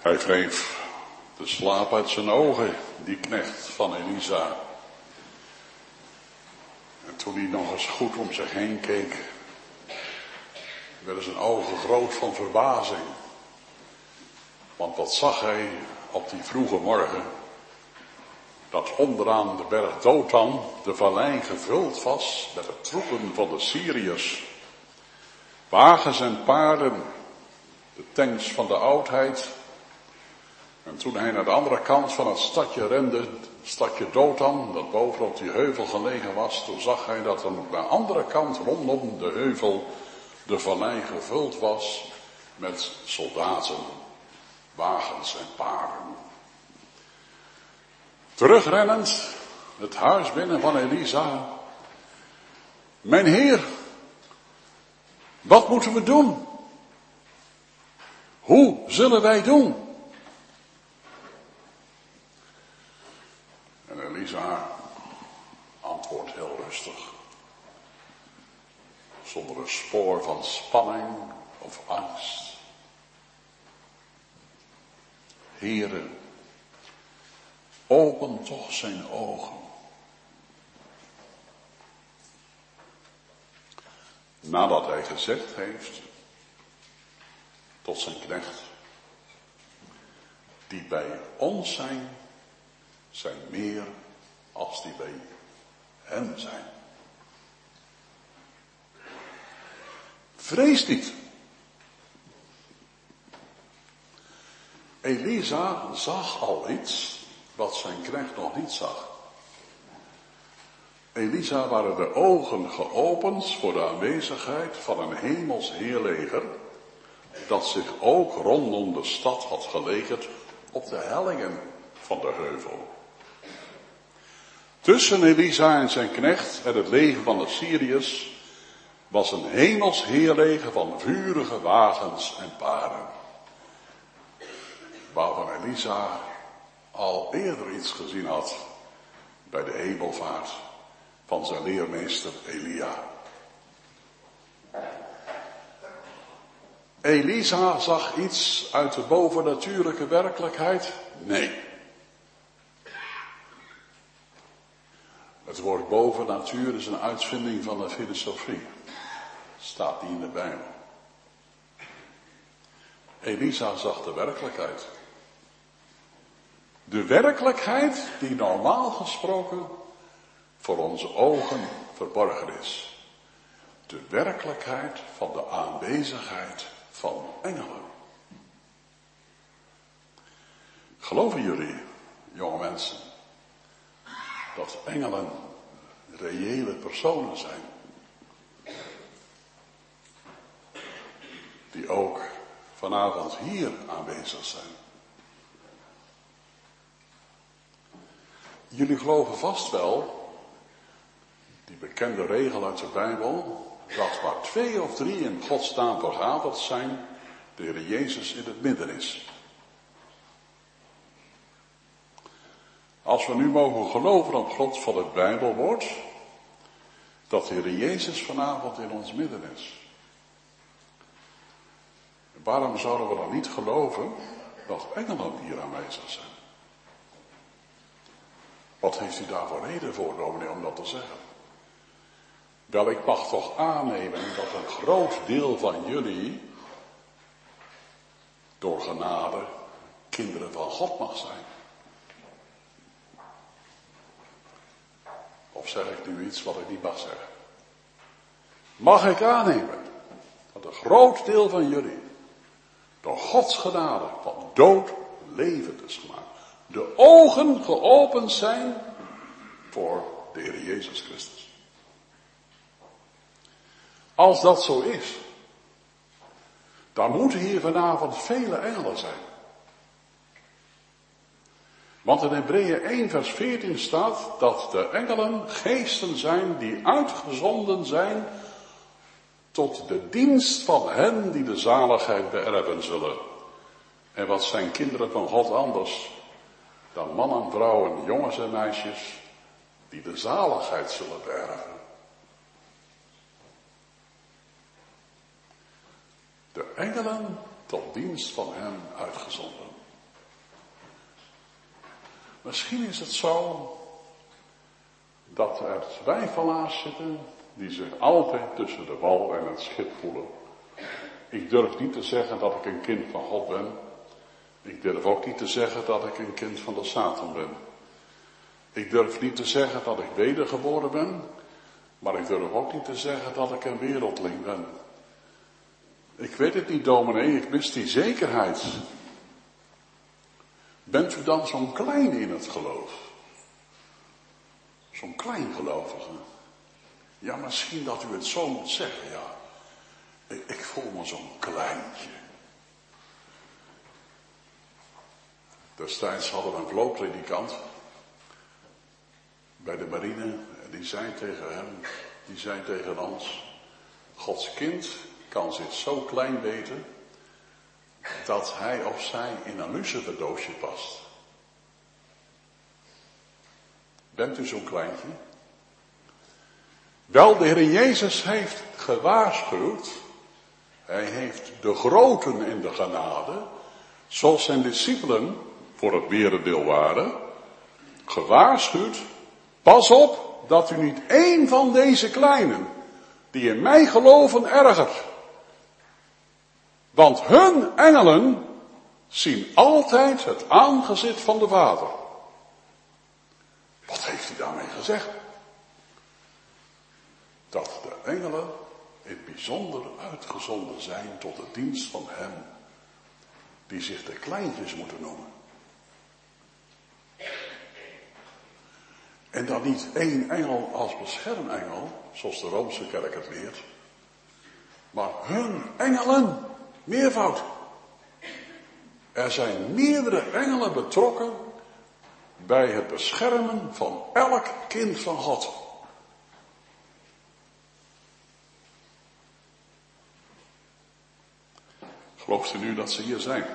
Hij wreef de slaap uit zijn ogen, die knecht van Elisa. En toen hij nog eens goed om zich heen keek, werden zijn ogen groot van verbazing. Want wat zag hij op die vroege morgen? Dat onderaan de berg Dothan de vallei gevuld was met de troepen van de Syriërs. Wagens en paarden, de tanks van de oudheid. En toen hij naar de andere kant van het stadje rende, het stadje Dothan, dat bovenop die heuvel gelegen was, toen zag hij dat aan de andere kant rondom de heuvel de vallei gevuld was met soldaten, wagens en paarden. Terugrennend het huis binnen van Elisa. Mijn heer, wat moeten we doen? Hoe zullen wij doen? En Elisa antwoordt heel rustig. Zonder een spoor van spanning of angst. Heere, open toch zijn ogen. Nadat hij gezegd heeft tot zijn knecht, die bij ons zijn meer als die bij hem zijn. Vrees niet. Elisa zag al iets wat zijn knecht nog niet zag. Elisa waren de ogen geopend voor de aanwezigheid van een hemels heerleger, dat zich ook rondom de stad had gelegerd op de hellingen van de heuvel. Tussen Elisa en zijn knecht en het leger van de Syriërs was een hemels heerleger van vurige wagens en paarden, waarvan Elisa al eerder iets gezien had bij de hemelvaart van zijn leermeester Elia. Elisa zag iets uit de bovennatuurlijke werkelijkheid? Nee. Het woord bovennatuur is een uitvinding van de filosofie. Staat niet in de Bijbel. Elisa zag de werkelijkheid. De werkelijkheid die normaal gesproken voor onze ogen verborgen is. De werkelijkheid van de aanwezigheid van engelen. Geloven jullie, jonge mensen, dat engelen reële personen zijn? Die ook vanavond hier aanwezig zijn. Jullie geloven vast wel, die bekende regel uit de Bijbel, dat waar 2 of 3 in Gods naam vergaderd zijn, de Heer Jezus in het midden is. Als we nu mogen geloven op God van het Bijbelwoord, dat de Heer Jezus vanavond in ons midden is. Waarom zouden we dan niet geloven dat engelen hier aanwezig zijn? Wat heeft u daar voor reden voor, dominee, om dat te zeggen? Wel, ik mag toch aannemen dat een groot deel van jullie door genade kinderen van God mag zijn. Of zeg ik nu iets wat ik niet mag zeggen? Mag ik aannemen dat een groot deel van jullie door Gods genade van dood levend is gemaakt. De ogen geopend zijn voor de Heer Jezus Christus. Als dat zo is, dan moeten hier vanavond vele engelen zijn. Want in Hebreeën 1 vers 14 staat dat de engelen geesten zijn die uitgezonden zijn tot de dienst van hen die de zaligheid beërven zullen. En wat zijn kinderen van God anders dan mannen, vrouwen, jongens en meisjes die de zaligheid zullen beërven. De engelen tot dienst van hem uitgezonden. Misschien is het zo dat er twijfelaars zitten die zich altijd tussen de wal en het schip voelen. Ik durf niet te zeggen dat ik een kind van God ben. Ik durf ook niet te zeggen dat ik een kind van de Satan ben. Ik durf niet te zeggen dat ik wedergeboren ben, maar ik durf ook niet te zeggen dat ik een wereldling ben. Ik weet het niet, dominee, ik mis die zekerheid. Bent u dan zo'n klein in het geloof? Zo'n klein gelovige? Ja, misschien dat u het zo moet zeggen, ja. Ik voel me zo'n kleintje. Destijds hadden we een vlooppredikant bij de marine en die zei tegen ons, Gods kind kan zich zo klein weten dat hij of zij in een luciferdoosje past. Bent u zo'n kleintje? Wel, de Heer Jezus heeft gewaarschuwd. Hij heeft de groten in de genade, zoals zijn discipelen voor het merendeel waren, gewaarschuwd. Pas op dat u niet één van deze kleinen, die in mij geloven, ergert. Want hun engelen zien altijd het aangezicht van de Vader. Wat heeft hij daarmee gezegd? Dat de engelen in het bijzonder uitgezonden zijn tot de dienst van hem, die zich de kleintjes moeten noemen. En dan niet één engel als beschermengel, zoals de Roomse kerk het leert, maar hun engelen, meervoud. Er zijn meerdere engelen betrokken bij het beschermen van elk kind van God. Gelooft u nu dat ze hier zijn?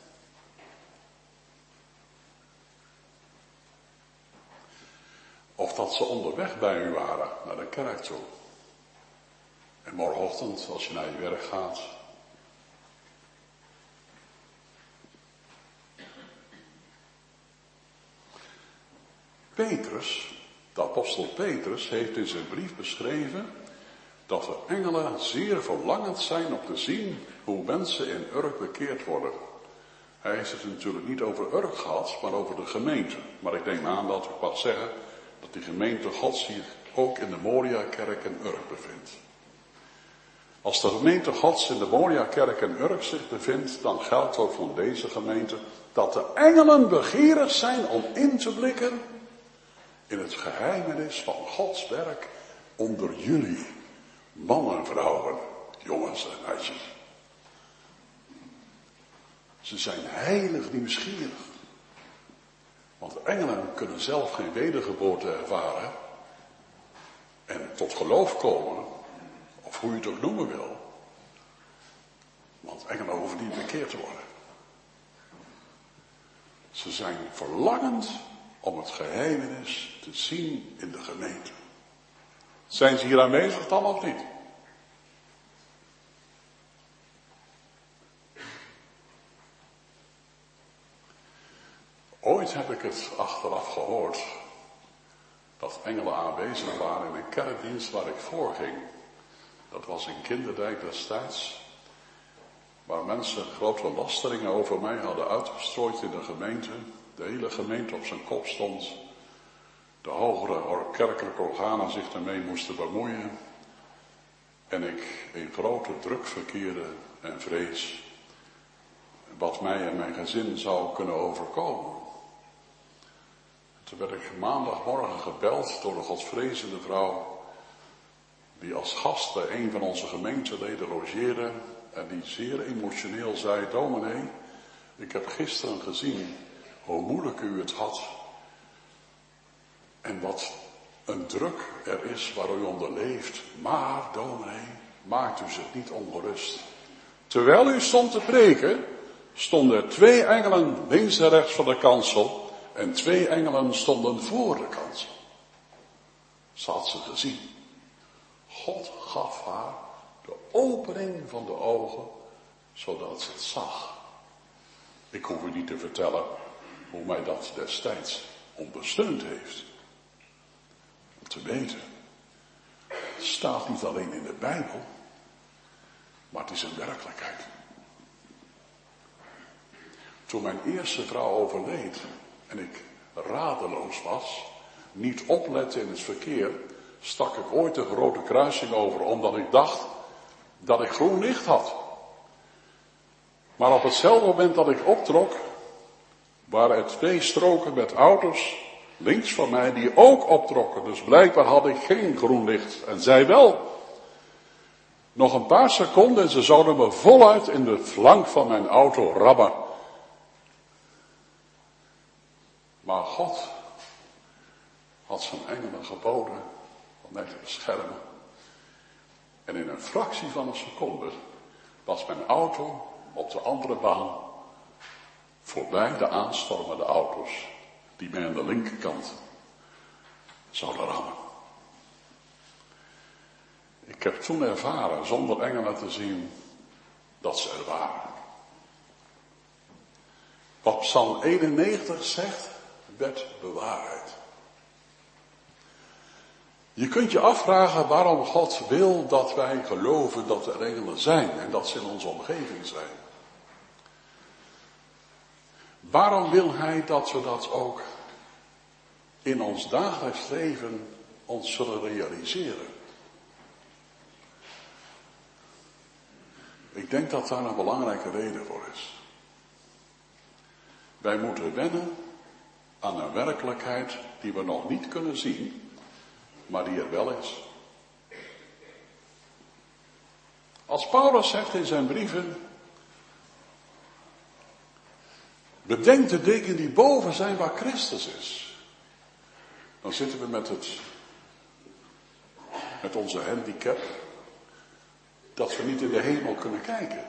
Of dat ze onderweg bij u waren naar de kerk toe. En morgenochtend, als je naar je werk gaat. Petrus, de apostel Petrus, heeft in zijn brief beschreven dat de engelen zeer verlangend zijn om te zien hoe mensen in Urk bekeerd worden. Hij heeft het natuurlijk niet over Urk gehad, maar over de gemeente. Maar ik neem aan dat ik mag zeggen dat die gemeente Gods zich ook in de Moria-kerk in Urk bevindt. Als de gemeente Gods in de Moria-kerk in Urk zich bevindt, dan geldt ook van deze gemeente dat de engelen begeerig zijn om in te blikken in het geheimenis van Gods werk onder jullie, mannen en vrouwen, jongens en meisjes. Ze zijn heilig nieuwsgierig. Want engelen kunnen zelf geen wedergeboorte ervaren en tot geloof komen, of hoe je het ook noemen wil. Want engelen hoeven niet bekeerd te worden. Ze zijn verlangend om het geheimenis te zien in de gemeente. Zijn ze hier aanwezig dan of niet? Ooit heb ik het achteraf gehoord dat engelen aanwezig waren in een kerkdienst waar ik voor ging. Dat was in Kinderdijk destijds, waar mensen grote lasteringen over mij hadden uitgestrooid in de gemeente. De hele gemeente op zijn kop stond. De hogere kerkelijke organen zich ermee moesten bemoeien. En ik in grote druk verkeerde en vrees wat mij en mijn gezin zou kunnen overkomen. Toen werd ik maandagmorgen gebeld door een godsvrezende vrouw, die als gast bij een van onze gemeenteleden logeerde en die zeer emotioneel zei: dominee, ik heb gisteren gezien hoe moeilijk u het had en wat een druk er is waar u onder leeft. Maar, dominee, maakt u zich niet ongerust. Terwijl u stond te preken, stonden er 2 engelen links en rechts van de kansel en 2 engelen stonden voor de kansel. Ze had ze gezien. God gaf haar de opening van de ogen, zodat ze het zag. Ik hoef u niet te vertellen hoe mij dat destijds ondersteund heeft. Om te weten, het staat niet alleen in de Bijbel, maar het is een werkelijkheid. Toen mijn eerste vrouw overleed en ik radeloos was, niet oplette in het verkeer, stak ik ooit een grote kruising over, omdat ik dacht dat ik groen licht had. Maar op hetzelfde moment dat ik optrok, waren er 2 stroken met auto's links van mij die ook optrokken. Dus blijkbaar had ik geen groen licht en zij wel. Nog een paar seconden en ze zouden me voluit in de flank van mijn auto rammen. Maar God had zijn engelen geboden om mij te beschermen. En in een fractie van een seconde was mijn auto op de andere baan voorbij de aanstormende auto's die mij aan de linkerkant zouden rammen. Ik heb toen ervaren, zonder engelen te zien, dat ze er waren. Wat Psalm 91 zegt, werd bewaarheid. Je kunt je afvragen waarom God wil dat wij geloven dat er engelen zijn en dat ze in onze omgeving zijn. Waarom wil Hij dat we dat ook in ons dagelijks leven ons zullen realiseren? Ik denk dat daar een belangrijke reden voor is. Wij moeten wennen aan een werkelijkheid die we nog niet kunnen zien, maar die er wel is. Als Paulus zegt in zijn brieven, bedenk de dingen die boven zijn waar Christus is. Dan zitten we met onze handicap, dat we niet in de hemel kunnen kijken.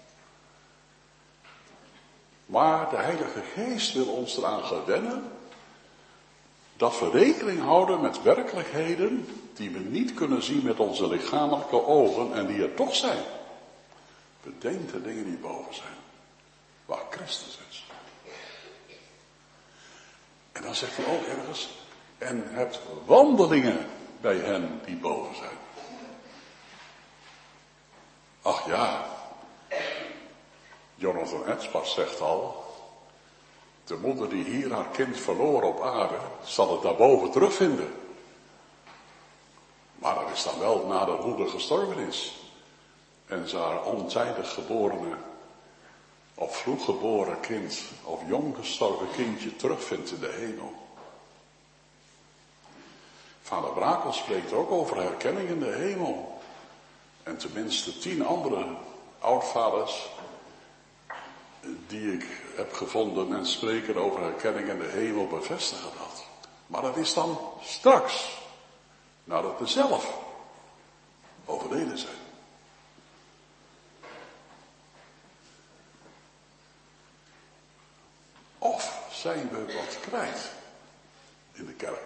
Maar de Heilige Geest wil ons eraan gewennen dat we rekening houden met werkelijkheden die we niet kunnen zien met onze lichamelijke ogen en die er toch zijn. Bedenk de dingen die boven zijn, waar Christus is. En dan zegt hij ook ergens, en hebt wandelingen bij hen die boven zijn. Ach ja, Jonathan Edwards zegt al, de moeder die hier haar kind verloor op aarde, zal het daarboven terugvinden. Maar dat is dan wel nadat moeder gestorven is. En ze haar ontijdig geborene, of vroeg geboren kind, of jong gestorven kindje terugvindt in de hemel. Vader Brakel spreekt ook over herkenning in de hemel. En tenminste 10 andere oudvaders die ik heb gevonden en spreken over herkenning in de hemel bevestigen dat. Maar dat is dan straks, nadat we zelf overleden zijn. Of zijn we wat kwijt in de kerk?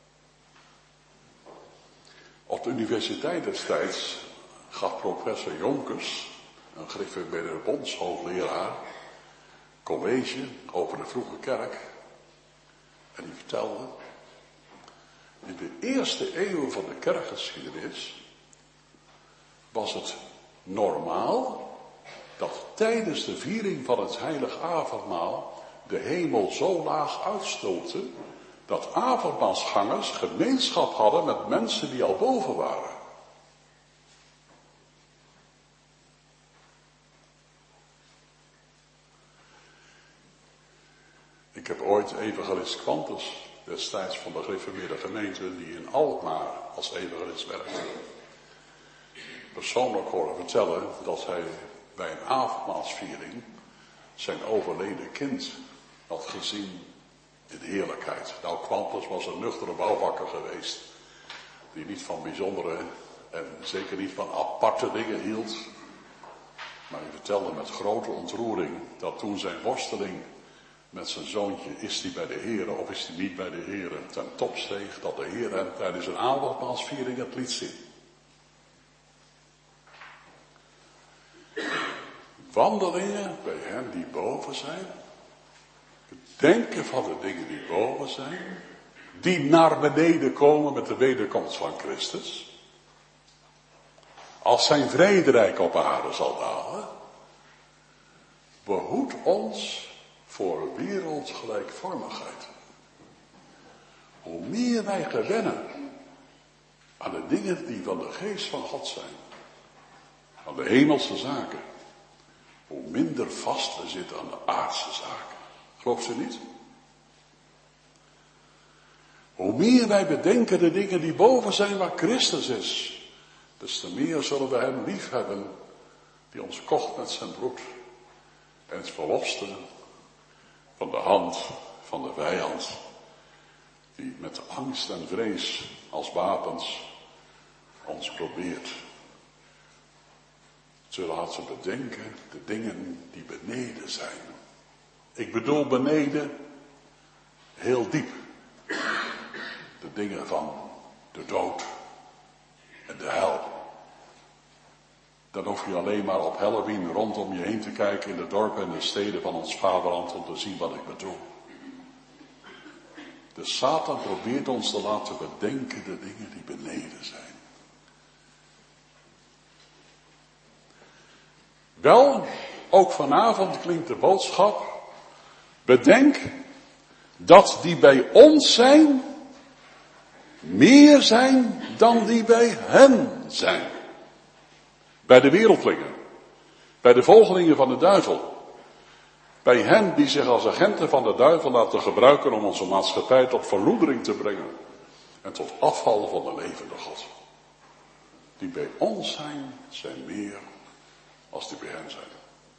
Op de universiteit destijds gaf professor Jonkers, een gereformeerde bondshoogleraar, college over de vroege kerk. En die vertelde, in de eerste eeuw van de kerkgeschiedenis was het normaal dat tijdens de viering van het heilig avondmaal de hemel zo laag uitstootte dat avondmaalsgangers gemeenschap hadden met mensen die al boven waren. Ik heb ooit evangelist Quantus, destijds van de gereformeerde gemeente, die in Alkmaar als evangelist werkte, persoonlijk horen vertellen dat hij bij een avondmaalsviering zijn overleden kind had gezien in heerlijkheid. Nou, Quantus was een nuchtere bouwvakker geweest, die niet van bijzondere en zeker niet van aparte dingen hield. Maar hij vertelde met grote ontroering dat toen zijn worsteling met zijn zoontje, is hij bij de Heere of is hij niet bij de Heere, ten top steeg, dat de Heer hem tijdens een avondmaalsviering het liet zien. Wandelingen bij hen die boven zijn, denken van de dingen die boven zijn, die naar beneden komen met de wederkomst van Christus. Als zijn vrederijk op aarde zal dalen, behoed ons voor wereldgelijkvormigheid. Hoe meer wij gewennen aan de dingen die van de geest van God zijn, aan de hemelse zaken, hoe minder vast we zitten aan de aardse zaken. Gelooft u niet? Hoe meer wij bedenken de dingen die boven zijn waar Christus is, des te meer zullen we hem lief hebben die ons kocht met zijn bloed en het verloste van de hand van de vijand, die met angst en vrees als wapens ons probeert te laten bedenken de dingen die beneden zijn. Ik bedoel beneden heel diep. De dingen van de dood en de hel. Dan hoef je alleen maar op Halloween rondom je heen te kijken in de dorpen en de steden van ons vaderland om te zien wat ik bedoel. De Satan probeert ons te laten bedenken de dingen die beneden zijn. Wel, ook vanavond klinkt de boodschap, bedenk dat die bij ons zijn, meer zijn dan die bij hen zijn. Bij de wereldlingen, bij de volgelingen van de duivel, bij hen die zich als agenten van de duivel laten gebruiken om onze maatschappij tot verloedering te brengen en tot afval van de levende God. Die bij ons zijn, zijn meer als die bij hen zijn.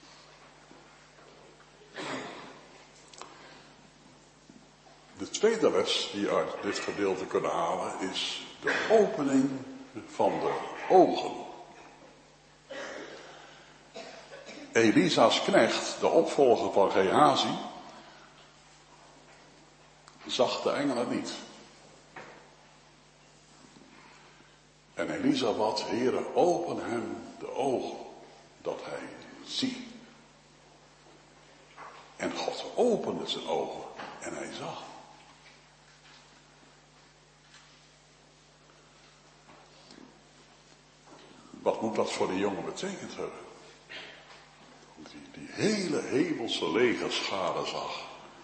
De tweede les die je uit dit gedeelte kunnen halen is de opening van de ogen. Elisa's knecht, de opvolger van Gehazi, zag de engelen niet. En Elisa bad, Heere, open hem de ogen, dat hij ziet. En God opende zijn ogen en hij zag. Wat moet dat voor de jongen betekend hebben? Die hele hemelse legerschade zag.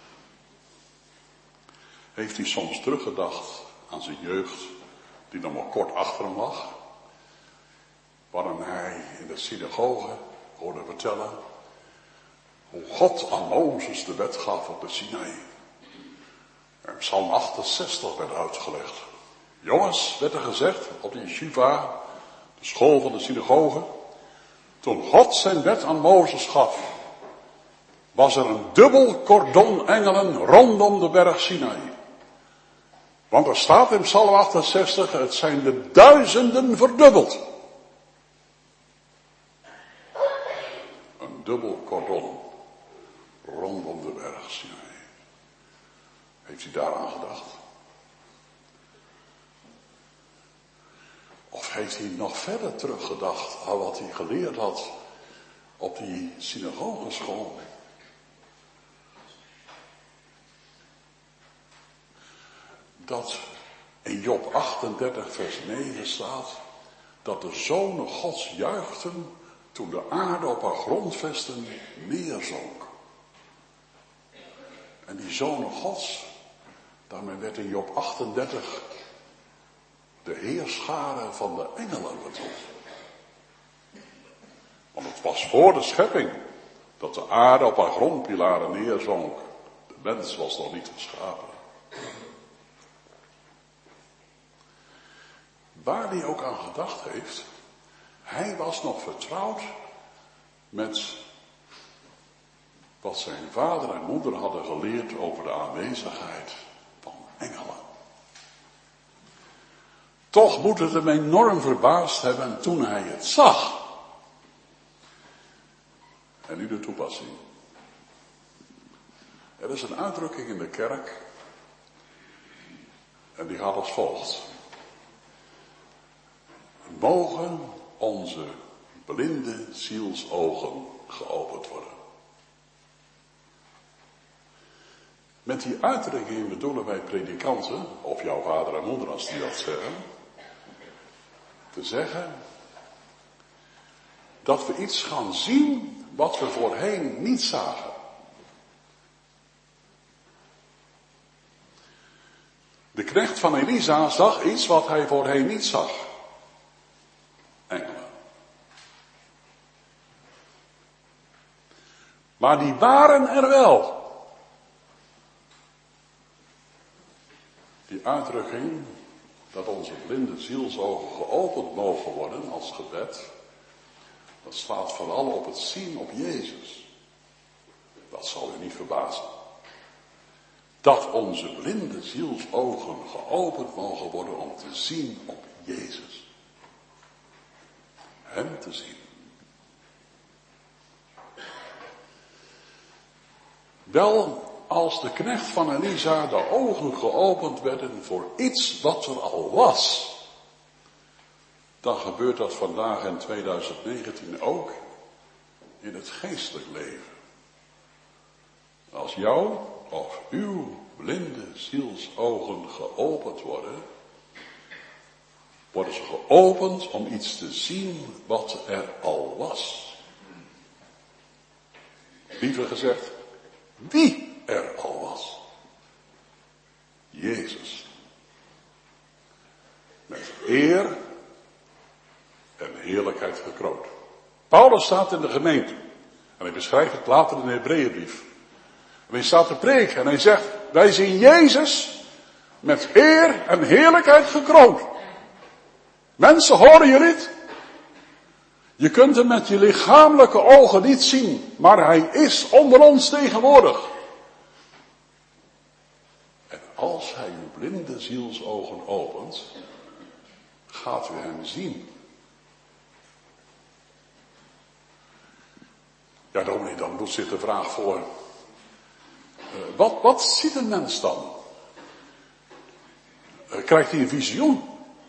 Heeft hij soms teruggedacht aan zijn jeugd, die nog maar kort achter hem lag, waarin hij in de synagoge hoorde vertellen hoe God aan Mozes de wet gaf op de Sinaï. En Psalm 68 werd uitgelegd. Jongens, werd er gezegd op de yeshiva, de school van de synagoge, toen God zijn wet aan Mozes gaf, was er een dubbel cordon engelen rondom de berg Sinaï. Want er staat in Psalm 68, het zijn de duizenden verdubbeld. Een dubbel cordon rondom de berg Sinaï. Heeft hij daaraan gedacht? Of heeft hij nog verder teruggedacht aan wat hij geleerd had op die synagogeschool? Dat in Job 38 vers 9 staat, dat de zonen Gods juichten toen de aarde op haar grondvesten neerzonk. En die zonen Gods, daarmee werd in Job 38 de heerschare van de engelen bedoeld. Want het was voor de schepping dat de aarde op haar grondpilaren neerzonk. De mens was nog niet geschapen. Waar hij ook aan gedacht heeft, hij was nog vertrouwd met wat zijn vader en moeder hadden geleerd over de aanwezigheid van engelen. Toch moet het hem enorm verbaasd hebben toen hij het zag. En nu de toepassing. Er is een uitdrukking in de kerk en die gaat als volgt. Mogen onze blinde zielsogen geopend worden. Met die uitdrukking bedoelen wij predikanten, of jouw vader en moeder als die dat zeggen, te zeggen dat we iets gaan zien wat we voorheen niet zagen. De knecht van Elisa zag iets wat hij voorheen niet zag. Engelen. Maar die waren er wel. Die uitdrukking dat onze blinde zielsogen geopend mogen worden als gebed, dat slaat vooral op het zien op Jezus. Dat zal u niet verbazen. Dat onze blinde zielsogen geopend mogen worden om te zien op Jezus. Hem te zien. Wel, als de knecht van Elisa de ogen geopend werden voor iets wat er al was, dan gebeurt dat vandaag in 2019 ook in het geestelijk leven. Als jouw of uw blinde zielsogen geopend worden, worden ze geopend om iets te zien wat er al was. Liever gezegd, wie er al was. Jezus. Met eer en heerlijkheid gekroond. Paulus staat in de gemeente. En hij beschrijft het later in de Hebreeënbrief. En hij staat te preken en hij zegt, wij zien Jezus met eer en heerlijkheid gekroond. Mensen, horen jullie het? Je kunt hem met je lichamelijke ogen niet zien, maar hij is onder ons tegenwoordig. En als hij uw blinde zielsogen opent, gaat u hem zien. Ja, dominee, dan doet zich de vraag voor. Wat ziet een mens dan? Krijgt hij een visioen?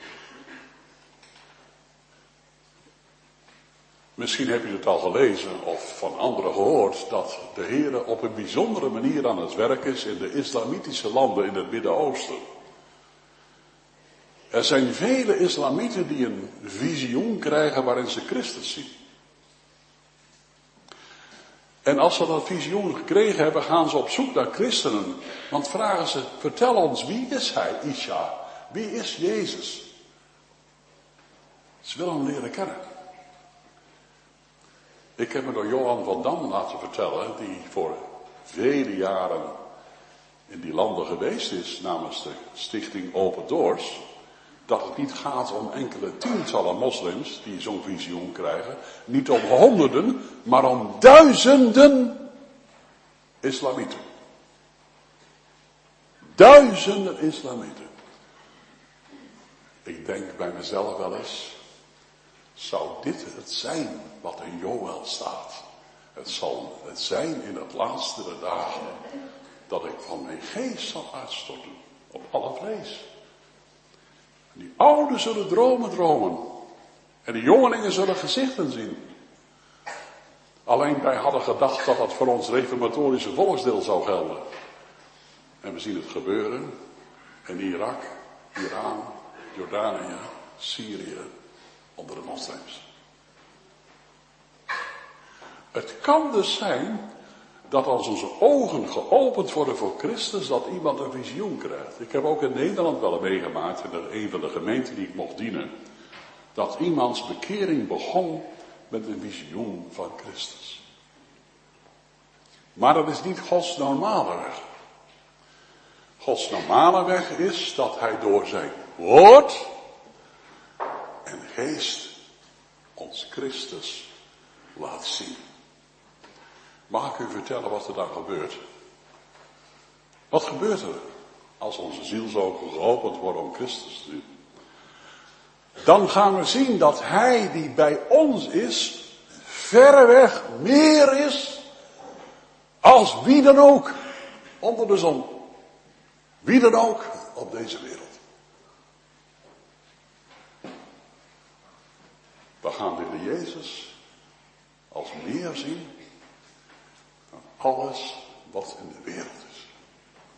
Misschien heb je het al gelezen of van anderen gehoord dat de Heer op een bijzondere manier aan het werk is in de islamitische landen in het Midden-Oosten. Er zijn vele islamieten die een visioen krijgen waarin ze Christus zien. En als ze dat visioen gekregen hebben, gaan ze op zoek naar christenen. Want vragen ze, vertel ons, wie is hij, Isha? Wie is Jezus? Ze willen hem leren kennen. Ik heb me door Johan van Dam laten vertellen, die voor vele jaren in die landen geweest is namens de stichting Open Doors, dat het niet gaat om enkele tientallen moslims die zo'n visioen krijgen, niet om honderden, maar om duizenden islamieten. Duizenden islamieten. Ik denk bij mezelf wel eens, zou dit het zijn wat in Joël staat? Het zal het zijn in het laatste der dagen dat ik van mijn geest zal uitstorten op alle vlees. Die ouden zullen dromen. En de jongelingen zullen gezichten zien. Alleen wij hadden gedacht dat dat voor ons reformatorische volksdeel zou gelden. En we zien het gebeuren in Irak, Iran, Jordanië, Syrië, onder de moslims. Het kan dus zijn dat als onze ogen geopend worden voor Christus, dat iemand een visioen krijgt. Ik heb ook in Nederland wel meegemaakt, in een van de gemeenten die ik mocht dienen, dat iemands bekering begon met een visioen van Christus. Maar dat is niet Gods normale weg. Gods normale weg is dat hij door zijn woord en geest ons Christus laat zien. Mag ik u vertellen wat er dan gebeurt? Wat gebeurt er als onze zielsogen geopend worden om Christus te zien? Dan gaan we zien dat hij die bij ons is, verreweg meer is als wie dan ook onder de zon. Wie dan ook op deze wereld. We gaan de Heer Jezus als meer zien dan alles wat in de wereld is.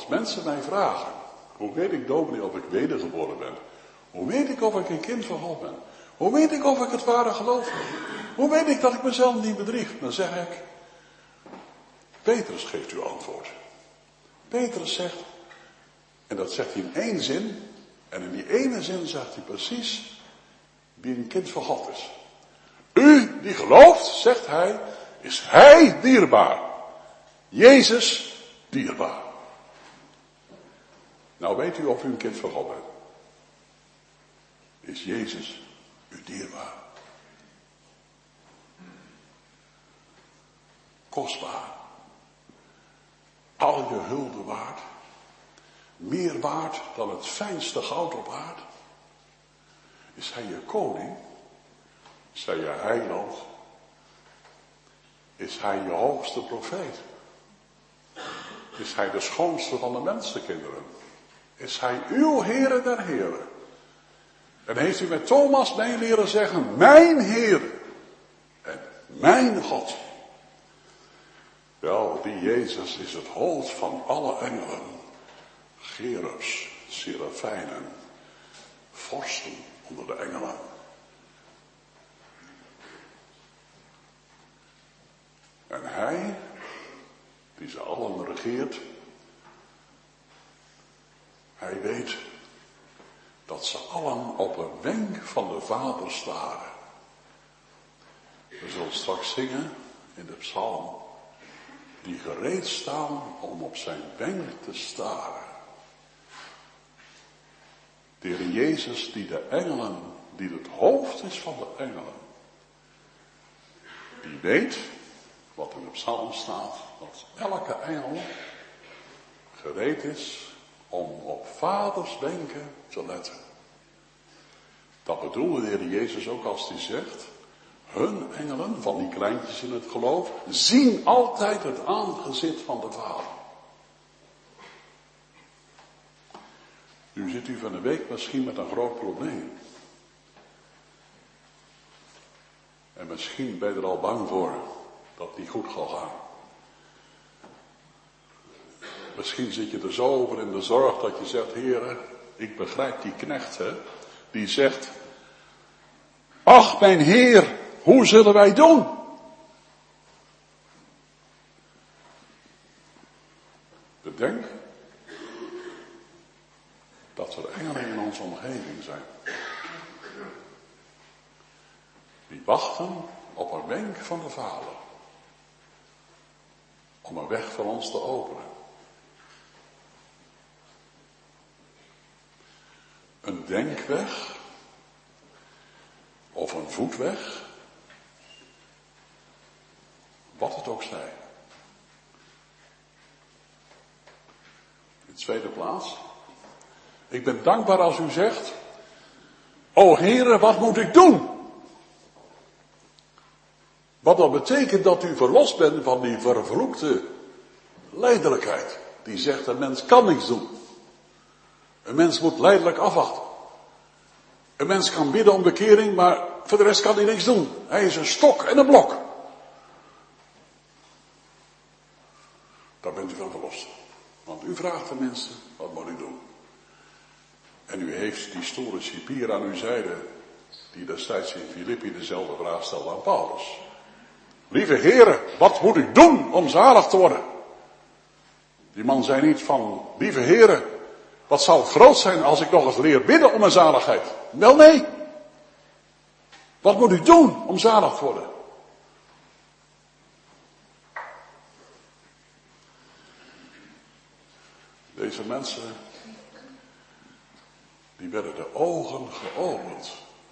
Als mensen mij vragen, hoe weet ik, dominee, of ik wedergeboren ben? Hoe weet ik of ik een kind van God ben? Hoe weet ik of ik het ware geloof heb? Hoe weet ik dat ik mezelf niet bedrieg? Dan zeg ik, Petrus geeft u antwoord. Petrus zegt, en dat zegt hij in één zin, en in die ene zin zegt hij precies wie een kind van God is. U die gelooft, zegt hij, is hij dierbaar. Jezus dierbaar. Nou weet u of u een kind van God bent. Is Jezus u dierbaar? Kostbaar. Al je hulde waard. Meer waard dan het fijnste goud op aarde. Is hij je koning? Is hij je heiland? Is hij je hoogste profeet? Is hij de schoonste van de mensenkinderen? Is hij uw Heere der Heren? En heeft u met Thomas mee leren zeggen, mijn Heer en mijn God. Wel, die Jezus is het hoofd van alle engelen, gerubs, serafijnen, vorsten onder de engelen. En hij, die ze allen regeert, hij weet dat ze allen op een wenk van de Vader staren. We zullen straks zingen in de psalm, die gereed staan om op zijn wenk te staren. De Heer Jezus die de engelen, die het hoofd is van de engelen, die weet, wat in de psalm staat, dat elke engel gereed is om op vaders wenken te letten. Dat bedoelde de Heer Jezus ook als hij zegt, hun engelen, van die kleintjes in het geloof, zien altijd het aangezicht van de Vader. Nu zit u van de week misschien met een groot probleem. En misschien ben je er al bang voor dat het niet goed zal gaan. Misschien zit je er zo over in de zorg dat je zegt, Heere, ik begrijp die knecht, hè, die zegt, ach mijn Heer, hoe zullen wij doen? Bedenk dat er engelen in onze omgeving zijn. Die wachten op een wenk van de Vader. Om een weg voor ons te openen. Een denkweg. Of een voetweg. Wat het ook zij. In de tweede plaats. Ik ben dankbaar als u zegt, o Heere, wat moet ik doen? Wat dat betekent dat u verlost bent van die vervloekte lijdelijkheid. Die zegt, een mens kan niks doen. Een mens moet lijdelijk afwachten. Een mens kan bidden om bekering, maar voor de rest kan hij niks doen. Hij is een stok en een blok. Daar bent u van verlost. Want u vraagt tenminste, wat moet ik doen? En u heeft die stoere cipier aan uw zijde, die destijds in Filippi dezelfde vraag stelde aan Paulus. Lieve Heere, wat moet ik doen om zalig te worden? Die man zei niet van, lieve Heere, wat zal het groot zijn als ik nog eens leer bidden om mijn zaligheid? Wel nee. Wat moet ik doen om zalig te worden? Deze mensen, die werden de ogen geopend.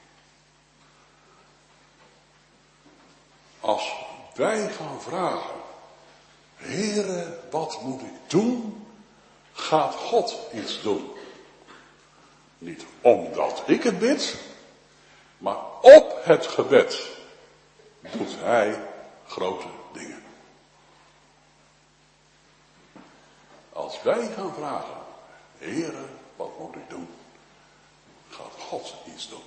Als wij gaan vragen, Heere, wat moet ik doen? Gaat God iets doen. Niet omdat ik het bid, maar op het gebed doet hij grote dingen. Als wij gaan vragen, Heere, wat moet ik doen? Gaat God iets doen.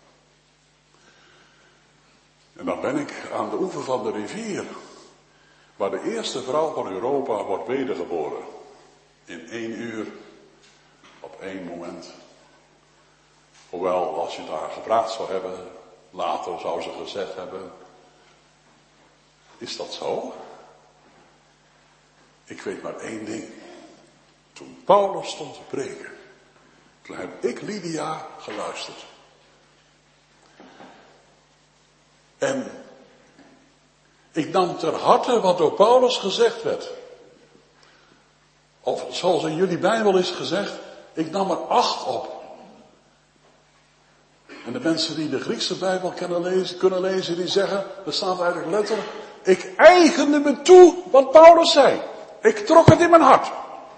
En dan ben ik aan de oever van de rivier. waar de eerste vrouw van Europa wordt wedergeboren. In 1 uur, op 1 moment. Hoewel, als je daar gevraagd zou hebben, later zou ze gezegd hebben, is dat zo? Ik weet maar 1 ding. Toen Paulus stond te preken, toen heb ik Lydia geluisterd. En ik nam ter harte wat door Paulus gezegd werd. Of zoals in jullie Bijbel is gezegd, ik nam er 8 op. En de mensen die de Griekse Bijbel kunnen lezen, die zeggen, er staat eigenlijk letterlijk, ik eigende me toe wat Paulus zei. Ik trok het in mijn hart.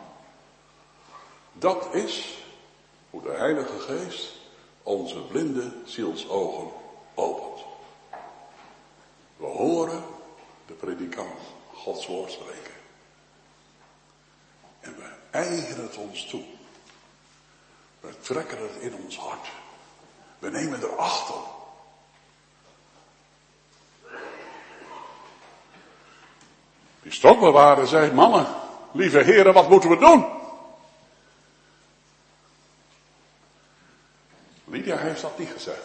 Dat is hoe de Heilige Geest onze blinde zielsogen opent. We horen de predikant Gods woord spreken. En we eigenen het ons toe. We trekken het in ons hart. We nemen erachter. Die stokbewaarder zei, mannen, lieve heren, wat moeten we doen? Lydia heeft dat niet gezegd.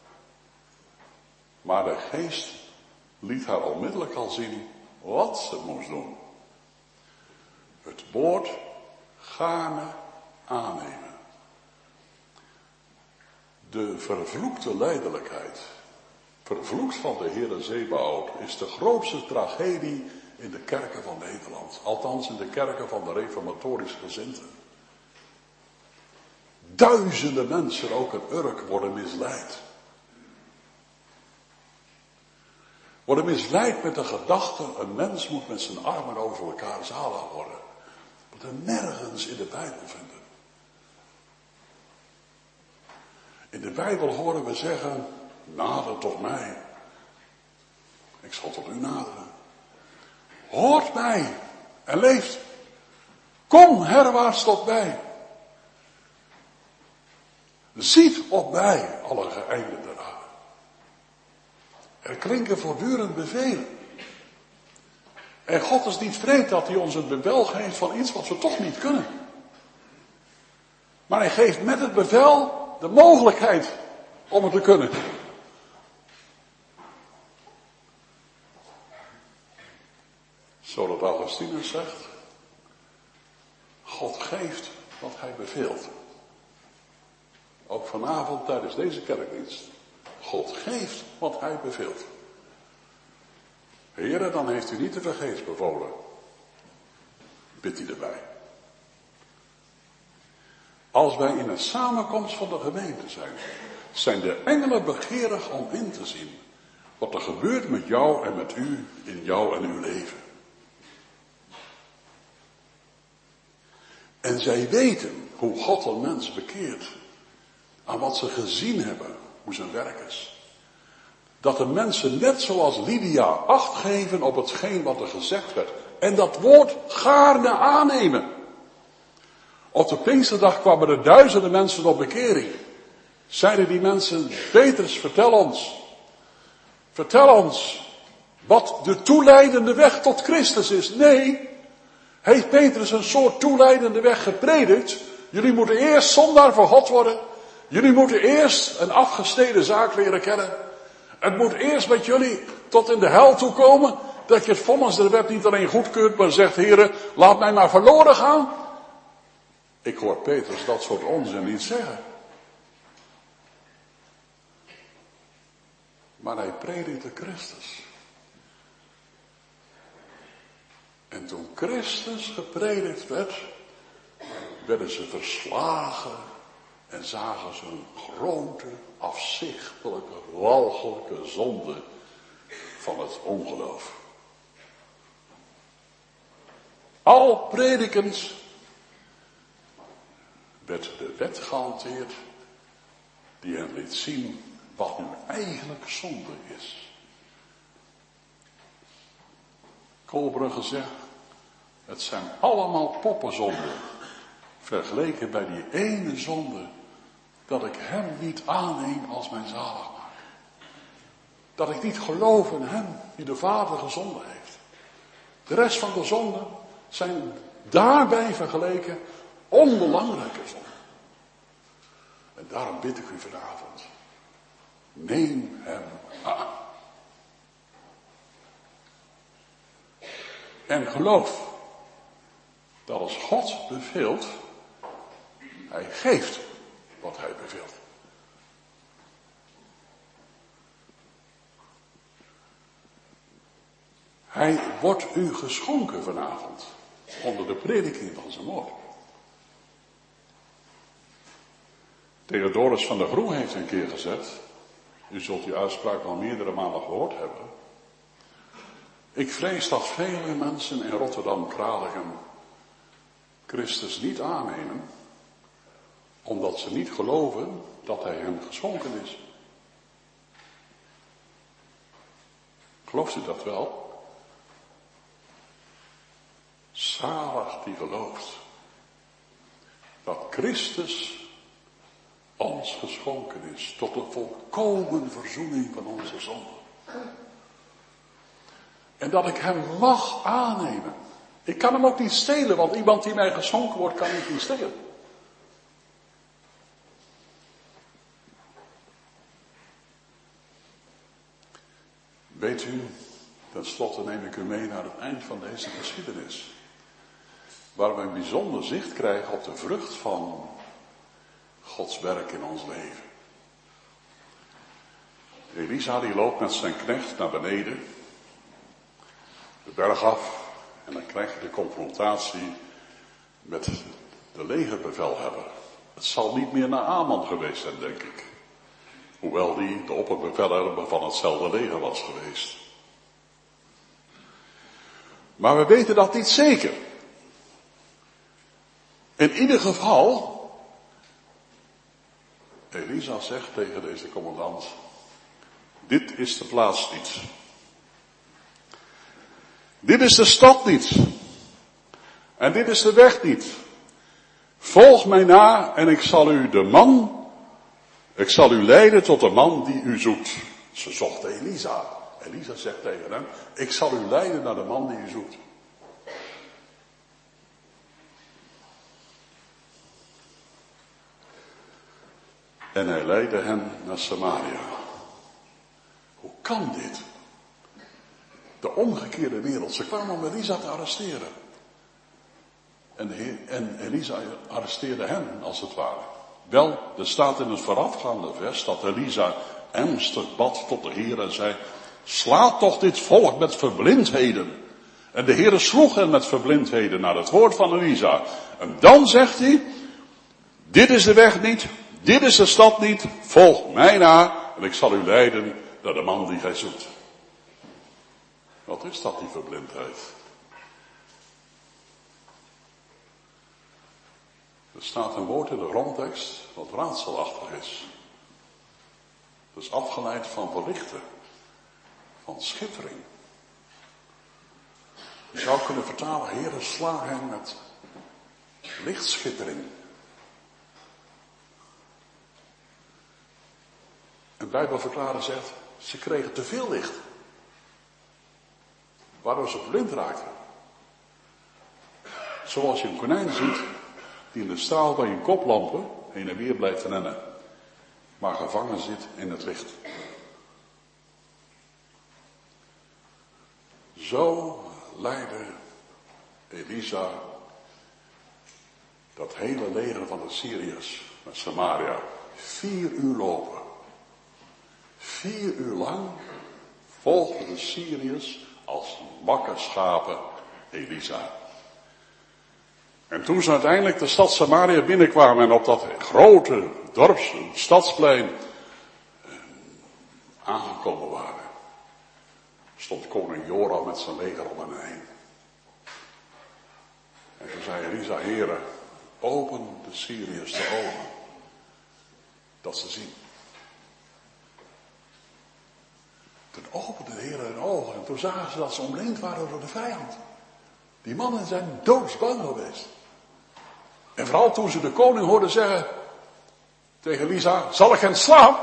Maar de geest liet haar onmiddellijk al zien wat ze moest doen. Het woord gaarne aannemen. De vervloekte lijdelijkheid, vervloekt van de Heere Zebaoth, is de grootste tragedie in de kerken van Nederland. Althans in de kerken van de reformatorische gezindten. Duizenden mensen, ook in Urk, worden misleid. Worden misleid met de gedachte, een mens moet met zijn armen over elkaar zalig worden. Wat we nergens in de Bijbel vinden. In de Bijbel horen we zeggen, nader tot mij. Ik zal tot u naderen. Hoort mij en leeft. Kom herwaarts tot mij. Ziet op mij alle geëindigden aarde. Er klinken voortdurend bevelen. En God is niet vreemd dat hij ons een bevel geeft van iets wat we toch niet kunnen. Maar hij geeft met het bevel de mogelijkheid om het te kunnen. Zodat Augustinus zegt, God geeft wat hij beveelt. Ook vanavond tijdens deze kerkdienst. God geeft wat hij beveelt. Heere, dan heeft u niet te vergeefs bevolen. Bidt hij erbij. Als wij in een samenkomst van de gemeente zijn de engelen begeerig om in te zien wat er gebeurt met jou en met u in jou en uw leven. En zij weten hoe God een mens bekeert aan wat ze gezien hebben, hoe zijn werk is. Dat de mensen net zoals Lydia acht geven op hetgeen wat er gezegd werd. En dat woord gaarne aannemen. Op de Pinksterdag kwamen er duizenden mensen op bekering. Zeiden die mensen, Petrus, vertel ons wat de toeleidende weg tot Christus is. Nee, heeft Petrus een soort toeleidende weg gepredikt. Jullie moeten eerst zondaar voor God worden. Jullie moeten eerst een afgesneden zaak leren kennen. Het moet eerst met jullie tot in de hel toe komen. Dat je het vonnis der wet niet alleen goedkeurt, maar zegt, Heere, laat mij maar verloren gaan. Ik hoor Petrus dat soort onzin niet zeggen. Maar hij predikte Christus. En toen Christus gepredikt werd, werden ze verslagen en zagen ze een grote, afzichtelijke, walgelijke zonde van het ongeloof. Al predikend werd de wet gehanteerd die hen liet zien wat nu eigenlijk zonde is. Kolbrugge zegt, het zijn allemaal poppenzonden, vergeleken bij die ene zonde, dat ik hem niet aanneem als mijn zaligmaker. Dat ik niet geloof in hem die de Vader gezonden heeft. De rest van de zonden zijn daarbij vergeleken onbelangrijke zonden. En daarom bid ik u vanavond. Neem hem aan. En geloof dat als God beveelt, hij geeft wat hij beveelt. Hij wordt u geschonken vanavond, onder de prediking van zijn woord. Theodorus van der Groe heeft een keer gezegd, u zult die uitspraak al meerdere malen gehoord hebben. Ik vrees dat vele mensen in Rotterdam-Kralingen Christus niet aannemen, omdat ze niet geloven dat hij hen geschonken is. Gelooft u dat wel? Zalig die gelooft dat Christus ons geschonken is tot de volkomen verzoening van onze zonden. En dat ik hem mag aannemen. Ik kan hem ook niet stelen, want iemand die mij geschonken wordt kan ik niet stelen. Weet u, tenslotte neem ik u mee naar het eind van deze geschiedenis. Waar we een bijzonder zicht krijgen op de vrucht van Gods werk in ons leven. Elisa die loopt met zijn knecht naar beneden, de berg af, en dan krijg je de confrontatie met de legerbevelhebber. Het zal niet meer Naaman geweest zijn, denk ik. Hoewel die de opperbevelhebber van hetzelfde leger was geweest. Maar we weten dat niet zeker. In ieder geval, Elisa zegt tegen deze commandant, dit is de plaats niet. Dit is de stad niet. En dit is de weg niet. Volg mij na en ik zal u leiden tot de man die u zoekt. Ze zochten Elisa. Elisa zegt tegen hem, ik zal u leiden naar de man die u zoekt. En hij leidde hen naar Samaria. Hoe kan dit? De omgekeerde wereld. Ze kwamen om Elisa te arresteren. En Elisa arresteerde hen, als het ware. Wel, er staat in het voorafgaande vers dat Elisa ernstig bad tot de Heer en zei, sla toch dit volk met verblindheden. En de Heer sloeg hen met verblindheden naar het woord van Elisa. En dan zegt hij, dit is de weg niet, dit is de stad niet, volg mij na en ik zal u leiden naar de man die gij zoekt. Wat is dat, die verblindheid? Er staat een woord in de grondtekst wat raadselachtig is. Dat is afgeleid van verlichten, van schittering. Je zou kunnen vertalen, Heere, sla hen met lichtschittering. Een Bijbelverklarer zegt, ze kregen te veel licht. Waardoor ze blind raakten. Zoals je een konijn ziet, die in de straal van je koplampen heen en weer blijft rennen. Maar gevangen zit in het licht. Zo leidde Elisa dat hele leger van de Syriërs naar Samaria. 4 uur lopen. 4 uur lang volgden de Syriërs als wakke schapen Elisa. En toen ze uiteindelijk de stad Samaria binnenkwamen en op dat grote stadsplein aangekomen waren, stond koning Joram met zijn leger om hen heen. En toen zei Elisa, Heere, open de Syriërs de ogen, dat ze zien. Toen opende de Heer hun ogen en toen zagen ze dat ze omringd waren door de vijand. Die mannen zijn doodsbang geweest. En vooral toen ze de koning hoorden zeggen tegen Elisa, zal ik hen slaan?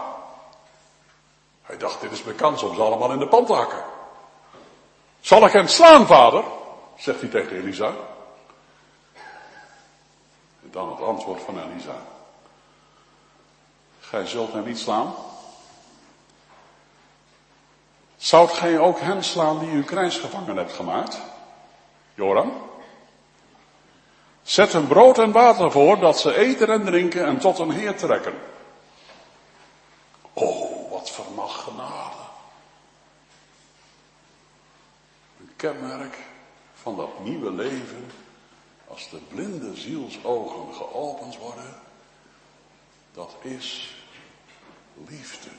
Hij dacht, dit is mijn kans om ze allemaal in de pan te hakken. Zal ik hen slaan, vader? zegt hij tegen Elisa. En dan het antwoord van Elisa. Gij zult hem niet slaan. Zoudt gij ook hen slaan die u krijgsgevangen hebt gemaakt? Joram? Zet hun brood en water voor, dat ze eten en drinken en tot een Heer trekken. Oh, wat vermag genade. Een kenmerk van dat nieuwe leven, als de blinde zielsogen geopend worden, dat is liefde.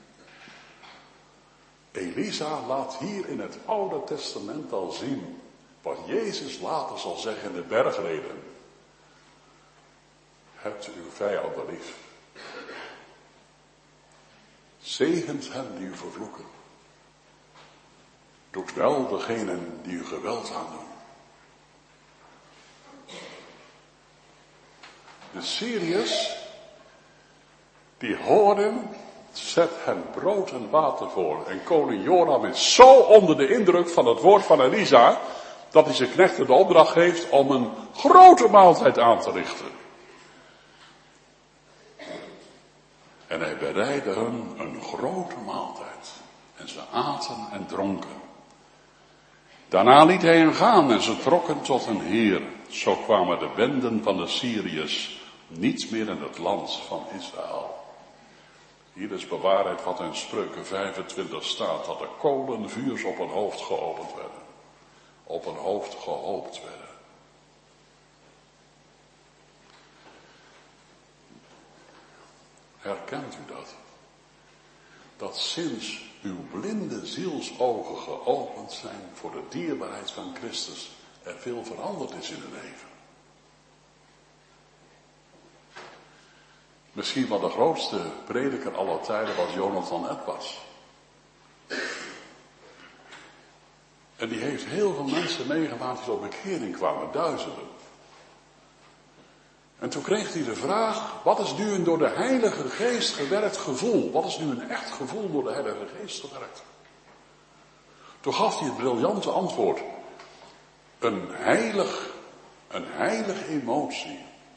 Elisa laat hier in het Oude Testament al zien wat Jezus later zal zeggen in de bergreden. Hebt uw vijanden lief. Zegent hen die u vervloeken. Doet wel degenen die u geweld aandoen. De Syriërs, die hoorden, zet hen brood en water voor. En koning Joram is zo onder de indruk van het woord van Elisa, dat hij zijn knechten de opdracht geeft om een grote maaltijd aan te richten. En hij bereidde hun een grote maaltijd. En ze aten en dronken. Daarna liet hij hen gaan en ze trokken tot een heer. Zo kwamen de benden van de Syriërs niet meer in het land van Israël. Hier is bewaarheid wat in Spreuken 25 staat, dat de kolen vuurs op een hoofd geopend werden. Op een hoofd gehoopt werden. Herkent u dat? Dat sinds uw blinde zielsogen geopend zijn voor de dierbaarheid van Christus, er veel veranderd is in uw leven. Misschien wel de grootste prediker aller tijden was Jonathan Edwards. En die heeft heel veel mensen meegemaakt die tot bekering kwamen, duizenden. En toen kreeg hij de vraag, wat is nu een door de Heilige Geest gewerkt gevoel? Wat is nu een echt gevoel door de Heilige Geest gewerkt? Toen gaf hij het briljante antwoord. Een heilige emotie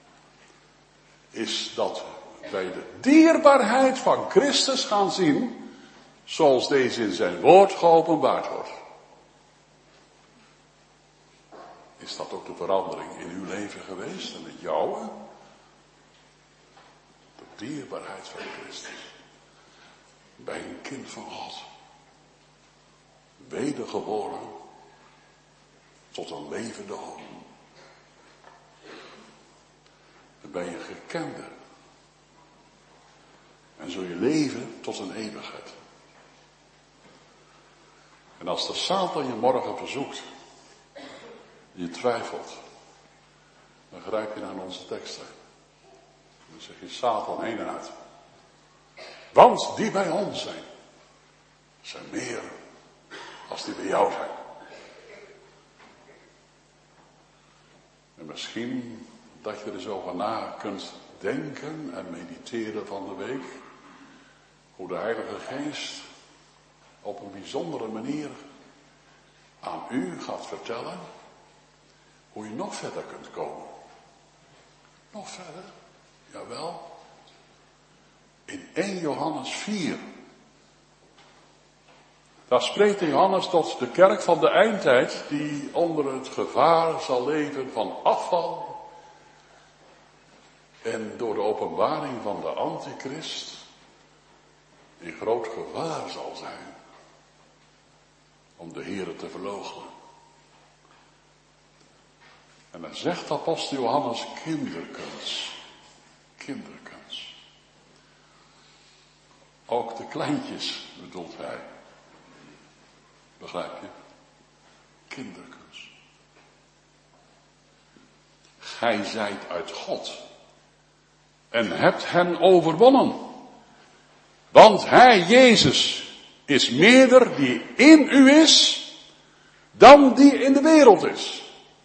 is dat wij de dierbaarheid van Christus gaan zien, zoals deze in zijn woord geopenbaard wordt. Is dat ook de verandering in uw leven geweest en het jouwe? De dierbaarheid van Christus. Bij een kind van God. Wedergeboren tot een levende hoop. Dan ben je gekende. En zul je leven tot een eeuwigheid. En als de Satan je morgen verzoekt, je twijfelt, dan grijp je naar onze teksten. Dan zeg je Satan een en uit. Want die bij ons zijn meer als die bij jou zijn. En misschien dat je er zo over na kunt denken en mediteren van de week. Hoe de Heilige Geest op een bijzondere manier aan u gaat vertellen hoe je nog verder kunt komen. Nog verder? Jawel. In 1 Johannes 4. Daar spreekt Johannes tot de kerk van de eindtijd die onder het gevaar zal leven van afval en door de openbaring van de antichrist in groot gevaar zal zijn om de Here te verloochenen. En dan zegt apostel Johannes kinderkens. Kinderkens. Ook de kleintjes bedoelt hij. Begrijp je? Kinderkens. Gij zijt uit God en hebt hen overwonnen. Want hij, Jezus, is meerder die in u is dan die in de wereld is.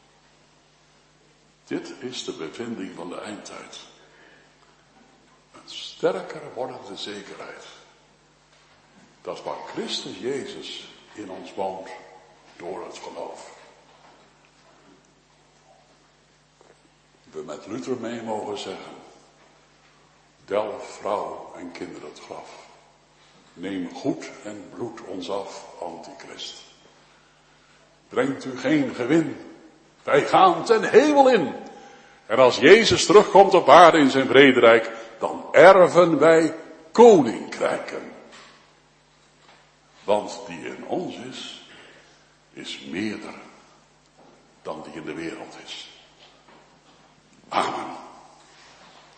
Dit is de bevinding van de eindtijd. Een sterker wordende zekerheid. Dat is waar Christus Jezus in ons woont door het geloof. we met Luther mee mogen zeggen. Delf, vrouw en kinderen het graf. Neem goed en bloed ons af, antichrist. Brengt u geen gewin. Wij gaan ten hemel in. En als Jezus terugkomt op aarde in zijn vrederijk, dan erven wij koninkrijken. Want die in ons is meerder dan die in de wereld is. Amen.